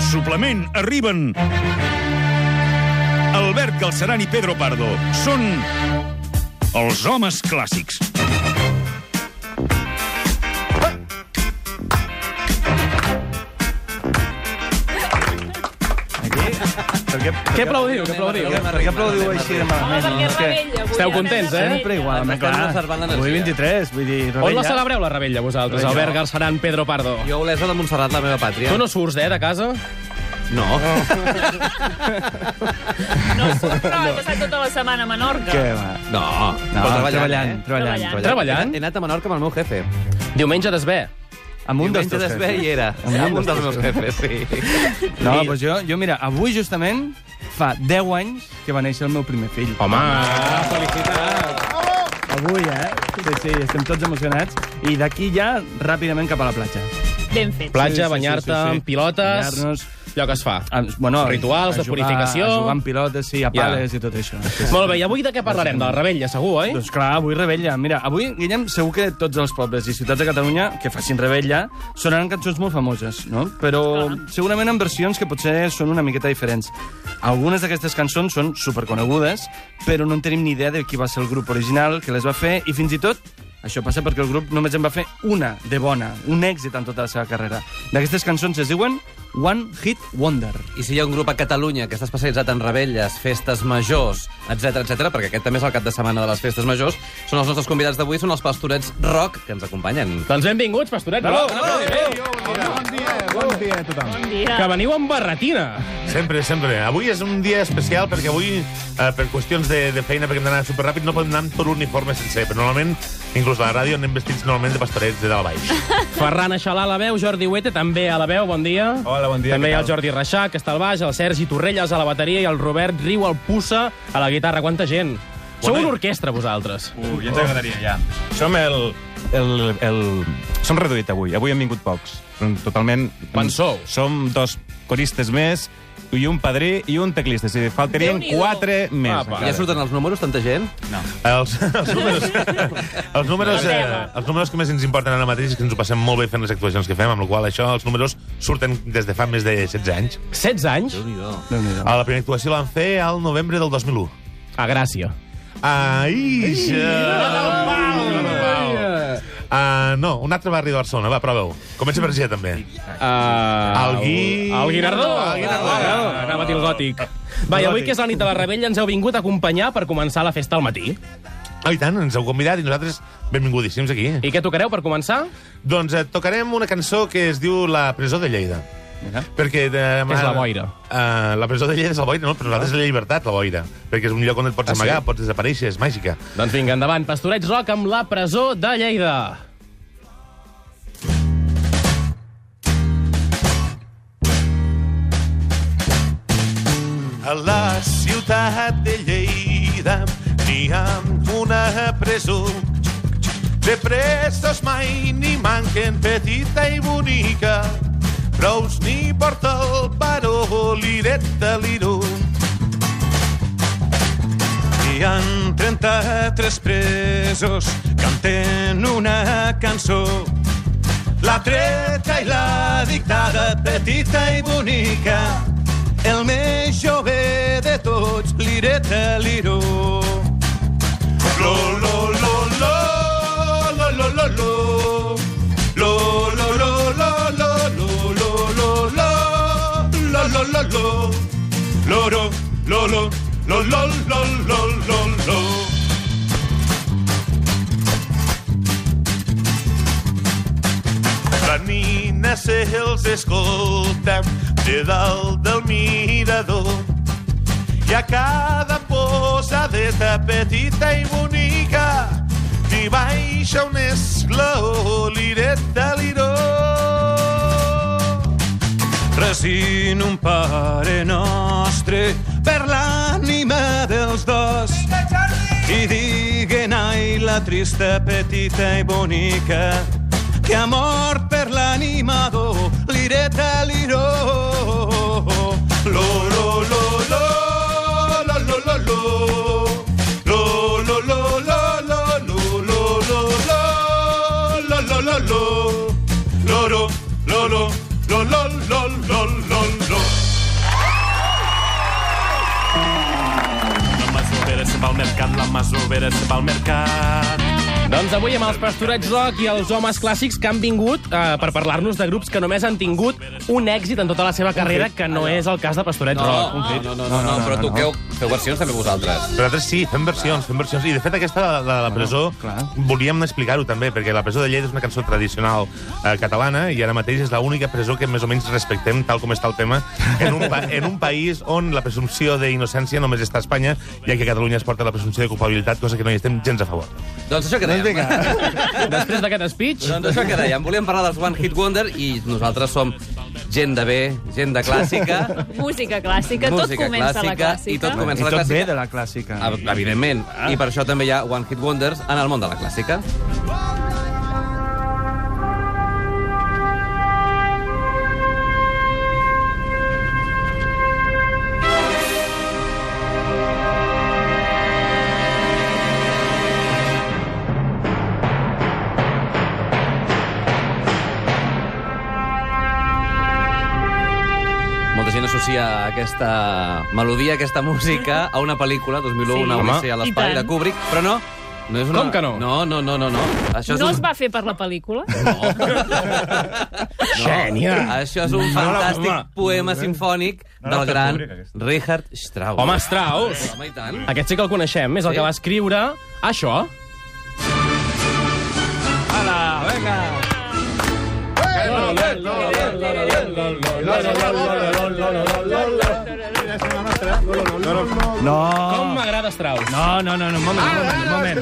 suplement arriben Albert Galceran i Pedro Pardo. Són els homes clàssics. Què aplaudiu? Per què aplaudiu així de malament? Esteu contents, eh? Sempre igual, avui 23, vull dir... On la celebreu, la Rebella, vosaltres? Albert Galceran, Pedro Pardo. Jo a Olesa de Montserrat, la meva pàtria. Tu no surts, de casa? No. No surt, però he passat tota la setmana a Menorca. Què va? No, Treballant. Treballant? He anat a Menorca amb el meu jefe. Diumenge d'esvé. Amb un dels Diumenge teus d'esvé hi era. Amb un dels meus jefes, sí. No, doncs jo, mira, avui justament fa 10 anys que va néixer el meu primer fill. Home, felicitats. Avui, Sí, estem tots emocionats. I d'aquí ja, ràpidament cap a la platja. Ben fet. Platja, banyar-te amb pilotes, Banyar-nos. allò que es fa. Rituals de a purificació. jugar amb pilotes, sí, a pales i tot això. Sí. Molt bé, i avui de què parlarem? De la Rebella, segur, oi? Doncs clar, avui Rebella. Mira, avui, Guillem, segur que tots els pobles i ciutats de Catalunya que facin Rebella sonaran cançons molt famoses, no? Però segurament en versions que potser són una miqueta diferents. Algunes d'aquestes cançons són superconegudes, però no en tenim ni idea de qui va ser el grup original que les va fer, i fins i tot això passa perquè el grup només en va fer una de bona, un èxit en tota la seva carrera. D'aquestes cançons es diuen One Hit Wonder. I si hi ha un grup a Catalunya que està especialitzat en rebelles, festes majors, etc, perquè aquest també és el cap de setmana de les festes majors, són els nostres convidats d'avui, són els Pastorets Rock, que ens acompanyen. Doncs benvinguts, Pastorets Rock. Bon dia a tothom. Bon dia. Que veniu amb barretina. Sempre. Avui és un dia especial perquè avui, per qüestions de feina, perquè hem d'anar superràpid, no podem anar amb tot l'uniforme sencer, però normalment, inclús a la ràdio, anem vestits normalment de pastorets de dalt a baix. Ferran Aixalà a la veu, Jordi Huete també a la veu, bon dia. Hola, bon dia. També hi ha el Jordi Reixac, que està al baix, el Sergi Torrelles a la bateria i el Robert Riu al Pussa a la guitarra. Quanta gent. Sou una orquestra, vosaltres. Ja ens agradaria, ja. Som Som reduït avui. Avui hem vingut pocs. Totalment... Quan sou? Som 2 coristes més i un padrí i un teclista. És a dir, faltarien 4 més. Apa. Ja surten els números, tanta gent? No. Els números que més ens importen ara mateix és que ens ho passem molt bé fent les actuacions que fem, amb la qual això els números surten des de fa més de 16 anys. 16 anys? A la primera actuació la vam fer al novembre del 2001. A Gràcia. No, un altre barri de Barcelona. Va, prova-ho. Comença per G, també. El Guinardó. Anava a dir el gòtic. Va, i avui, que és la nit de la Rebella, ens heu vingut a acompanyar per començar la festa al matí. I tant, ens heu convidat i nosaltres benvingudíssims aquí. I què tocareu per començar? Doncs tocarem una cançó que es diu La presó de Lleida. Perquè és la boira. La presó de Lleida és la boira, no? Però nosaltres és la llibertat, la boira. Perquè és un lloc on et pots amagar, pots desaparèixer, és màgica. Doncs vinga, endavant. Pastorets Rock amb La presó de Lleida. A la ciutat de Lleida n'hi ha una presó. De presos mai n'hi manquen, petita i bonica. Prous n'hi porta el baró, lireta, liró. Hi ha 33 presos, canten una cançó. La treta i la dictada, petita i bonica. El més jove de tots, lireta, liró. Lo, lo, lo, lo, lo, lo, lo, lo. Lo, lo, lo, lo, lo, lo, lo, lo, lo. Lo, lo, lo, lo. Lo, lo, lo, lo, lo, lo, lo, lo, lo, lo. La nina se'ls escolta de dalt del mirador i a cada posadeta petita i bonica hi baixa un esglaó, lireta, liró. Recint un Pare Nostre per l'ànima dels dos i diguen ai la trista petita i bonica que ha mort per l'animador, lireta, liró. Lo, lo, lo, lo, lo, lo, lo, lo. Lo, lo, lo, lo, lo, lo, lo, lo, lo, lo, lo, lo, lo. Lo, lo, lo, lo, lo, lo, lo, lo, lo. mover-se pel mercat. Doncs avui amb els Pastorets Rock i els homes clàssics que han vingut per parlar-nos de grups que només han tingut un èxit en tota la seva carrera, que no és el cas de Pastorets Rock. No, però toqueu, feu versions també vosaltres. Nosaltres sí, fem versions. I de fet aquesta de la presó volíem explicar-ho també, perquè la presó de Lleida és una cançó tradicional catalana i ara mateix és l'única presó que més o menys respectem, tal com està el tema, en un país on la presumpció d'innocència només està a Espanya, ja que a Catalunya es porta la presumpció de culpabilitat, cosa que no hi estem gens a favor. Doncs això que dèiem. Després d'aquest speech... Doncs això que dèiem. Volíem parlar dels One Hit Wonder i nosaltres som gent de bé, gent de clàssica. Música clàssica, tot comença a la clàssica. I tot comença a la tot clàssica. ve de la clàssica. Evidentment. I per això també hi ha One Hit Wonders en el món de la clàssica. Molta gent associa aquesta melodia, aquesta música, a una pel·lícula, 2001, Una Odissea a l'espai de Kubrick, però no. No és una... Com que no? No. Això és No es va fer per la pel·lícula? Xènia! Això és un fantàstic poema sinfònic del gran Richard Strauss. Home, Strauss! Home, i tant. Aquest sí que el coneixem, és el que va escriure això. Hala, venga! No. Com m'agrada Strauss. No, un moment.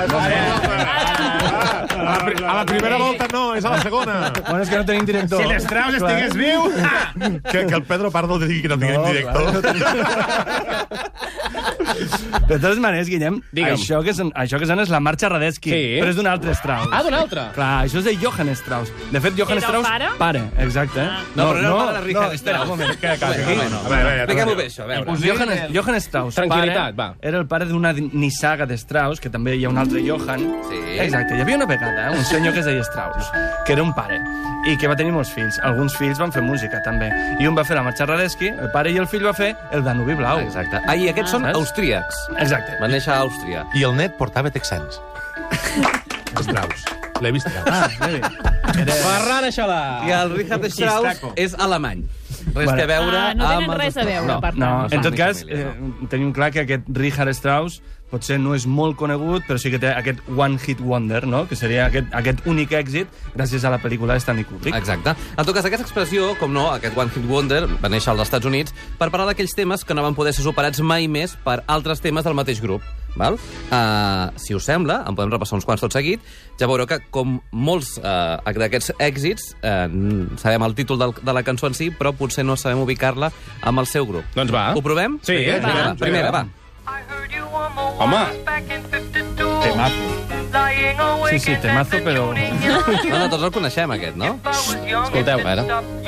A la primera volta no, és a la segona. Bueno, és que no tenim director. Si l'Strauss estigués viu... Que el Pedro Pardo digui que no tinguem director. De totes maneres, Guillem, Digue'm. això que sona és la marxa Radetzky, Sí. però és d'un altre Strauss. Ah, d'un altre? Clar, això és de Johann Strauss. De fet, Johann Era el Strauss... pare? Exacte. No, però no el pare de Richard Strauss. Un moment, A veure, Expliquem-ho bé, això, a veure. Johann Strauss, Tranquil·litat, pare, va. era el pare d'una nissaga de Strauss, que també hi ha un altre Johann. Sí. Exacte, hi havia una vegada un senyor que es deia Strauss, que era un pare, i que va tenir molts fills. Alguns fills van fer música, també. I un va fer la marxa Radetzky, el pare i el fill va fer el Danubi Blau. Exacte. Ah, i aquests són Saps? austríacs. Exacte. Van néixer a Àustria. I el net portava texans. Strauss. L'he vist. Ferran Aixalà. I el Richard Strauss és alemany. Res que veure no amb... tenen res a veure, per tant. No, en tot família, cas, no. tenim clar que aquest Richard Strauss potser no és molt conegut, però sí que té aquest One Hit Wonder, no? Que seria aquest únic èxit gràcies a la pel·lícula de Stanley Kubrick. Exacte. En tot cas, aquesta expressió, com no, aquest One Hit Wonder, va néixer als Estats Units per parlar d'aquells temes que no van poder ser superats mai més per altres temes del mateix grup. Val? Si us sembla, en podem repassar uns quants tot seguit, ja veureu que, com molts d'aquests èxits, sabem el títol de la cançó en si, però potser no sabem ubicar-la amb el seu grup. Doncs va. Ho provem? Sí, Vinga, va. primera, va. Home. Temazo. Sí, temazo, però... No, tots el coneixem, aquest, no? Escolteu. A veure.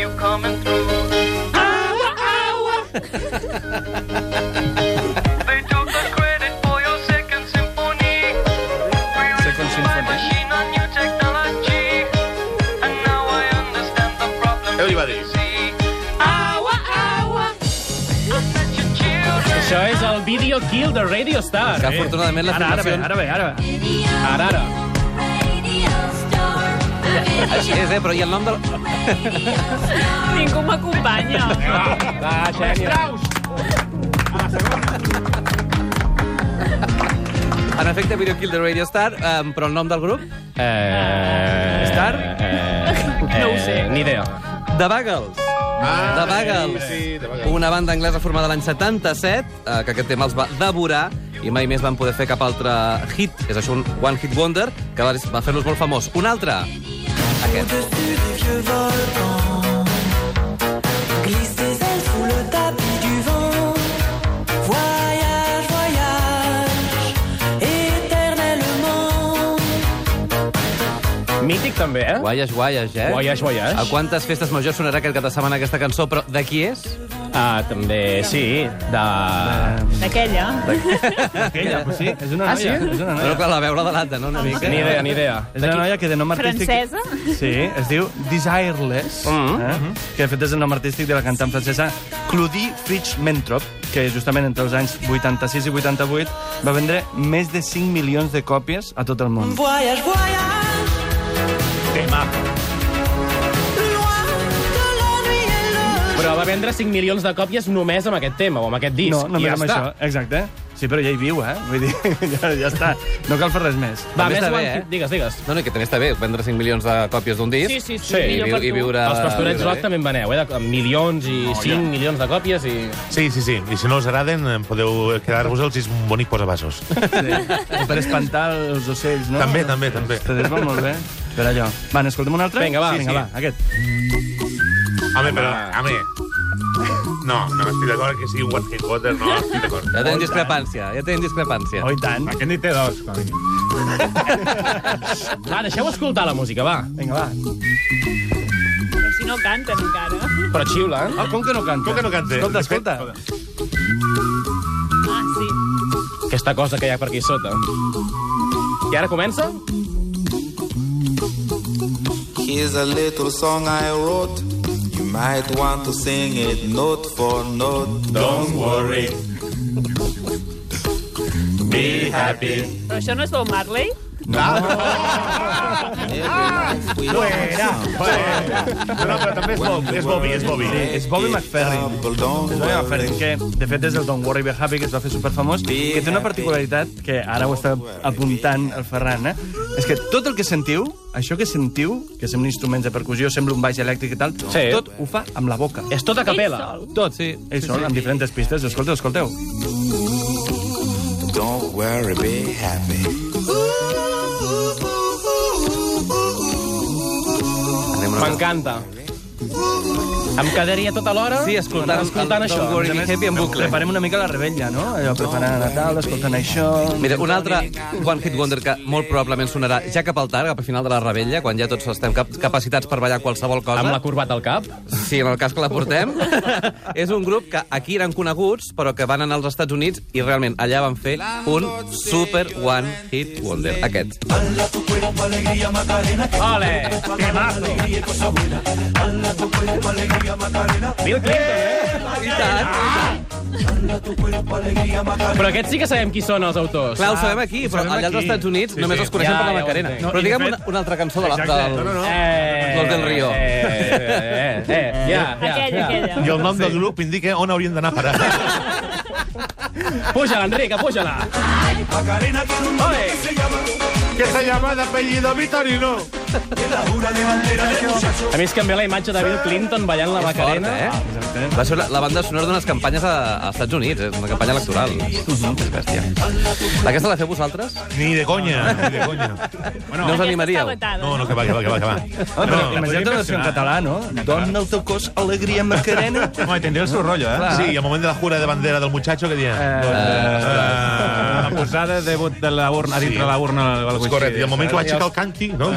Second Symphony. Què li va dir? Això és el Video Kill de Radio Star. Que afortunadament les Ara ve. Ara. Així és, però i el nom del... Ningú m'acompanya. Va, Xènia. En efecte, Video Kill de Radio Star, però el nom del grup? Star? No ho sé. Ni idea. The Buggles. The Buggles. Sí, The Buggles. Una banda anglesa formada l'any 77, que aquest tema els va devorar i mai més van poder fer cap altre hit. És això, un One Hit Wonder, que va fer-los molt famós. Un altre, aquest. Glisse tes ailes sous le tapis du vent. Voyage, voyage, éternellement. Mític també, eh? Guaies, Guaies. A quantes festes majors sonarà aquest cap de setmana aquesta cançó, però de qui és? També, sí, de... D'aquella. Aquella, pues sí, és una noia. sí? És una Però noia. clar, la veu la delata, no? Una mica. Ni idea. És una noia que de nom artístic... Francesa? Sí, es diu Desireless, que de fet és el nom artístic de la cantant francesa Claudie Fritsch-Mentrop, que justament entre els anys 86 i 88 va vendre més de 5 milions de còpies a tot el món. Voyage, voyage, Tema. loin de la nuit et le Però va vendre 5 milions de còpies només amb aquest tema, o amb aquest disc. No, només I amb ja això. està. Exacte. Sí, però ja hi viu, Vull dir, ja està. No cal fer res més. Va, També més està bé, One Hit... Digues. No, que també està bé, vendre 5 milions de còpies d'un disc. Sí. I, millor per i tu. viure... Els Pastorets viure Rock bé. també en veneu, amb milions i 5 milions de còpies i... Sí. I si no us agraden, podeu quedar-vos-els i és un bonic posavasos. Sí. O per espantar els ocells, no? També. Te va molt bé. Per allò. Va, n'escoltem un altre? Vinga, va. Vinga, va, aquest. Home, però... No estic d'acord que sigui un One Hit Wonder, no estic d'acord. Ja tenim discrepància. Oh, i tant. Aquest n'hi té dos. com a mínim. Va, deixeu escoltar la música, va. Vinga, va. Però si no canten encara. Però xiula, eh? Com que no canta? Com que no canta? Escolta. Ah, sí. Aquesta cosa que hi ha per aquí sota. I ara comença? Here's a little song I wrote. You might want to sing it note for note. Don't worry. Be happy. Però això no és Bob Marley? No, però també és Bobby. És Bobby McFerrin. És Bobby McFerrin, que de fet és el Don't Worry Be Happy, que es va fer superfamós, que té una particularitat que ara ho està apuntant el Ferran, és que tot el que sentiu, això que sentiu, que sembla instruments de percussió, sembla un baix elèctric i tal, Sí. tot ho fa amb la boca. És tota capella. Tot, sí. Ells són, amb diferents pistes. Escolteu. Don't worry, be happy. M'encanta. Em quedaria tota l'hora escoltant això. Don't Worry, A Be més, Happy en bucle. Preparem una mica la rebella, no? Allò, preparant a Natal, escoltant això... Mira, un altre One Hit Wonder que molt probablement sonarà ja cap al tard, cap al final de la rebella, quan ja tots estem capacitats per ballar qualsevol cosa. Amb la corbata al cap. Sí, en el cas que la portem. És un grup que aquí eren coneguts, però que van anar als Estats Units i realment allà van fer un super One Hit Wonder. Aquest. Ole! Bill Clinton, I tant. Però aquests sí que sabem qui són els autors. Clar, ho sabem aquí, però allà als Estats Units només els coneixem Ja, per la ja ho Macarena. entenc. Però digue'm una altra cançó del del Rio. Aquella. I el nom del grup indica on haurien d'anar a parar. Puja-la, Enrique, puja-la. Que se llama de apellido Vitorino. A mi és que em ve la imatge de Bill Clinton ballant la Macarena. Va ser la banda sonora d'unes campanyes als Estats Units, una campanya electoral. És bèstia. Aquesta la feu vosaltres? Ni de conya. No us animaríeu? No, que va. Però imagina't la versió en català, no? Dona el teu cos, alegria, Macarena. Home, tindria el seu rotllo, Sí, i al moment de la jura de bandera del muchacho, què diem? La posada de vot de la urna, dintre la urna. És correcte, i al moment que va aixecar el canti, no?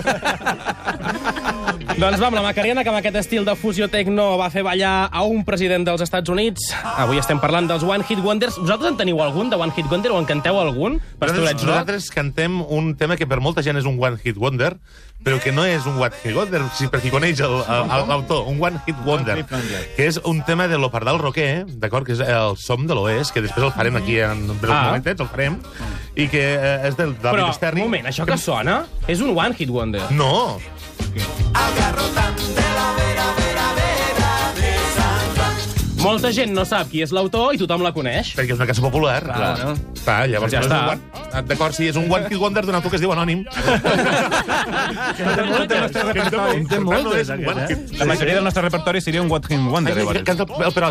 Doncs va, amb la Macarena, que amb aquest estil de fusió tecno va fer ballar a un president dels Estats Units. Avui estem parlant dels One Hit Wonders. Vosaltres en teniu algun de One Hit Wonder o en canteu algun? Pastorets Rock? Nosaltres cantem un tema que per molta gent és un One Hit Wonder, però que no és un One Hit Wonder, si per qui coneix l'autor, un One Hit Wonder, que és un tema de l'Opardal Roquer, d'acord, que és el Som de l'Oest, que després el farem aquí en breus momentets, el farem, i que és del David Però, Sterney. un moment, això que sona és un One Hit Wonder. No, Molta gent no sap qui és l'autor i tothom la coneix. perquè és una cançó popular. Clar. Clar, llavors Ja no és està. un One... D'acord, sí, és un One Hit Wonder d'un autor que es diu Anònim. En té moltes, La majoria del nostre repertori seria un One Hit Wonder. llavors. Canta el Perot.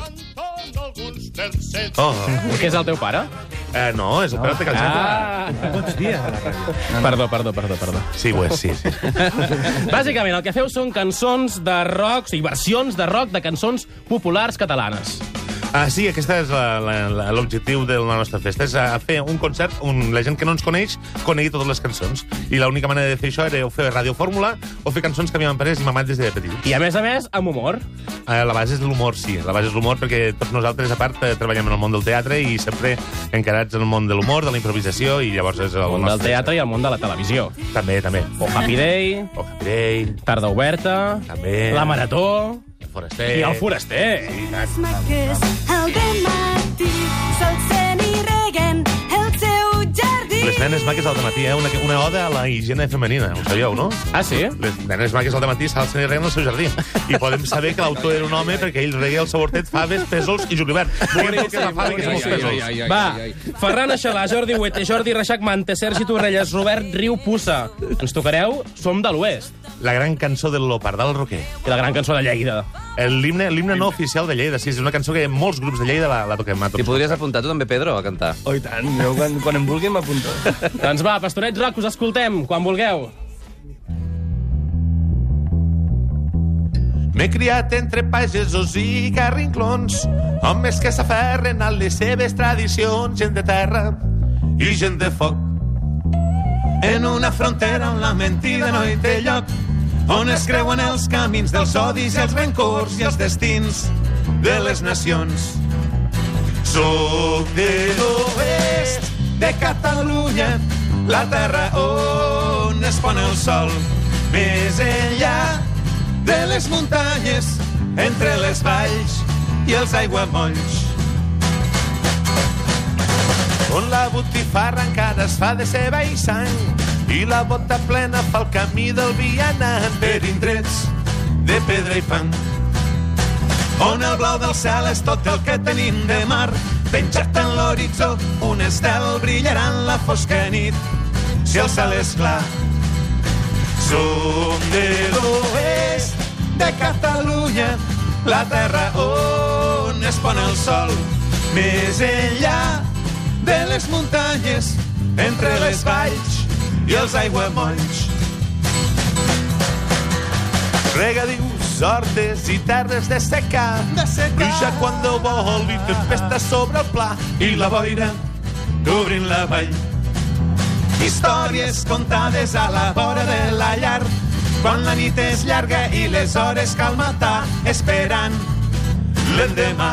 Oh, Què és el teu pare? no, és el Perot de Calceta. Perdó. Sí, ho és, sí. Bàsicament, el que feu són cançons de rock, o sigui, versions de rock de cançons populars catalanes. Sí, aquest és l'objectiu de la nostra festa, és fer un concert on la gent que no ens coneix conegui totes les cançons. I l'única manera de fer això era o fer radiofórmula o fer cançons que m'han après i mamat des de petit. I a més, amb humor. La base és l'humor, sí. La base és l'humor perquè tots nosaltres, a part, treballem en el món del teatre i sempre encarats en el món de l'humor, de la improvisació, i llavors és el El món del nostre... teatre i el món de la televisió. També. O Happy Day, O Happy Day, Tarda Oberta, també. la Marató El Foraster. i el Foraster. Sí, i tant. my kiss, held in my matí s'alcen i reguen el seu jardí. Les nenes maques al matí, una oda a la higiene femenina, ho sabíeu, no? Ah, sí? Les nenes maques al matí s'alcen i reguen el seu jardí. I podem saber que l'autor era un home perquè ell reguia el seu hortet, faves, pèsols i julivert. Volem que la fàbrica és molts pèsols. Va, Ferran Aixalà, Jordi Huete, Jordi Reixac Mante, Sergi Torrelles, Robert Riu Pussa. Ens tocareu Som de l'Oest. La gran cançó del Lopardal Roquer. I la gran cançó de Lleida. L'himne no oficial de Lleida, sí, és una cançó que molts grups de Lleida la toquem. I podries apuntar tu també, Pedro, a cantar. Oh, i tant. Jo, quan em vulgui m'apunto. Doncs va, Pastorets Rock, us escoltem, quan vulgueu. M'he criat entre pagesos i carrinclons, homes que s'aferren a les seves tradicions, gent de terra i gent de foc. En una frontera on la mentida no hi té lloc, on es creuen els camins dels odis i els rencors i els destins de les nacions. Soc de l'oest de Catalunya, la terra on es pon el sol, més enllà de les muntanyes, entre les valls i els aiguamolls. On la botifarra encara es fa de ceba i sang i la bota plena fa el camí del vianant per indrets de pedra i fang. On el blau del cel és tot el que tenim de mar, penjat en l'horitzó un estel brillarà en la fosca nit si el cel és clar. Som de l'oest de Catalunya, la terra on es pon el sol, més enllà de les muntanyes, entre les valls i els aiguamolls. Regadius, hortes i terres de secà, pluja quan vol i tempesta sobre el pla i la boira cobrint la vall. Històries contades a la vora de la llar, quan la nit és llarga i les hores cal matar, esperant l'endemà.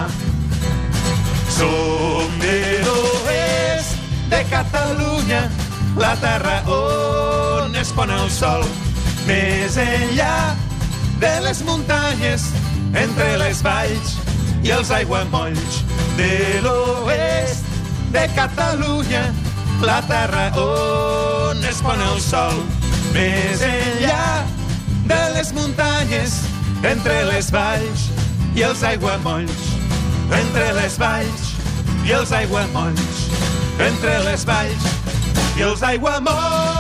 Som de l'oest de Catalunya, la terra on es pon el sol, més enllà de les muntanyes, entre les valls i els aiguamolls. De l'oest de Catalunya, la terra on es pon el sol, més enllà de les muntanyes, entre les valls i els aiguamolls. Entre les valls i els aiguamolls, entre les valls i els aiguamolls.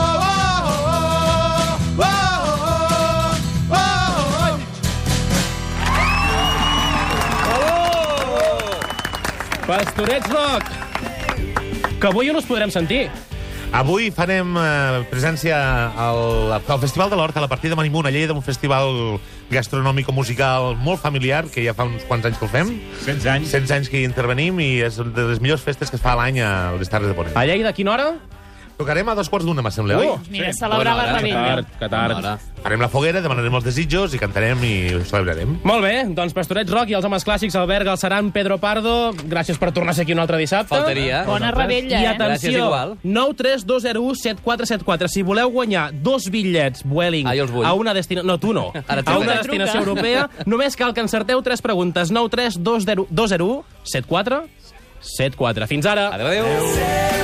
Pastorets Rock, que avui no us podrem sentir. Avui farem presència al Festival de l'Horta, a la partida de Manimunt, a Lleida, un festival gastronòmico-musical molt familiar, que ja fa uns quants anys que ho fem. 16 anys. 16 anys que hi intervenim i és una de les millors festes que es fa a l'any a les Terres de Ponent. A Lleida, a quina hora? Tocarem a 2:15, m'assembla, oi? Mira, celebrar la rebella. Que tard. Farem la foguera, demanarem els desitjos i cantarem i ho celebrarem. Molt bé, doncs Pastorets Rock i els homes clàssics, Albert Galceran, Pedro Pardo, gràcies per tornar a ser aquí un altre dissabte. Faltaria. Bona rebella, I eh? Gràcies, atenció, igual. 932017474. Si voleu guanyar 2 bitllets Vueling Ah, jo els vull. a una destinació... No, tu no. Ara et A una trucaré. destinació europea, només cal que encerteu 3 preguntes. 932017474. Fins ara. Adéu, adéu.